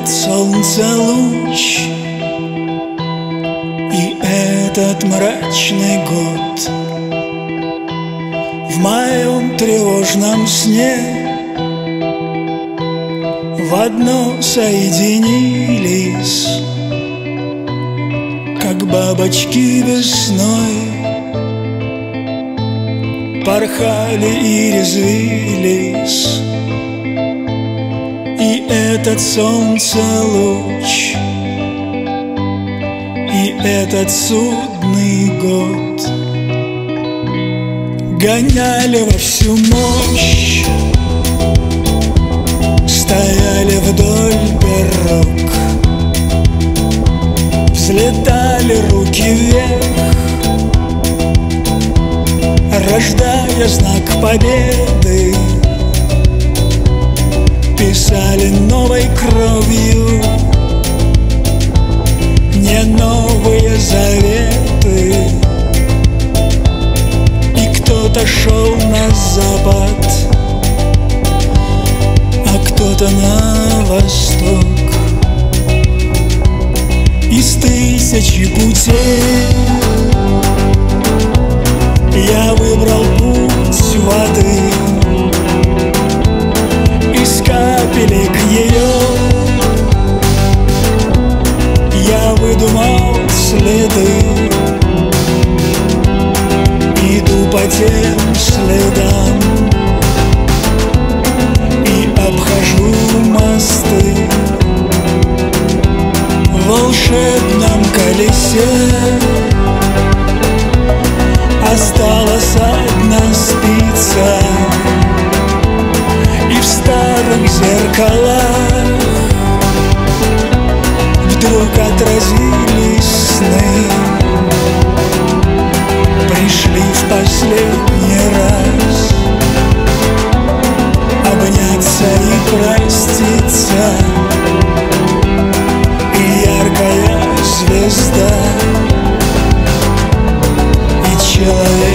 этот солнца луч и этот мрачный год в моем тревожном сне в одно соединились, как бабочки весной, порхали и резвились. И этот солнце луч, и этот судный год гоняли во всю мощь, стояли вдоль дорог, взлетали руки вверх, рождая знак победы, писали новой кровью не новые заветы. И кто-то шел на запад, а кто-то на восток. Из тысячи путей я выбрал путь воды, из капелек ее я выдумал следы. Иду по тем следам и обхожу мосты в волшебном колесе. Осталась одна спица, и в старых зеркалах вдруг отразились сны. Пришли в последний раз обняться и проститься, и яркая звезда, и человек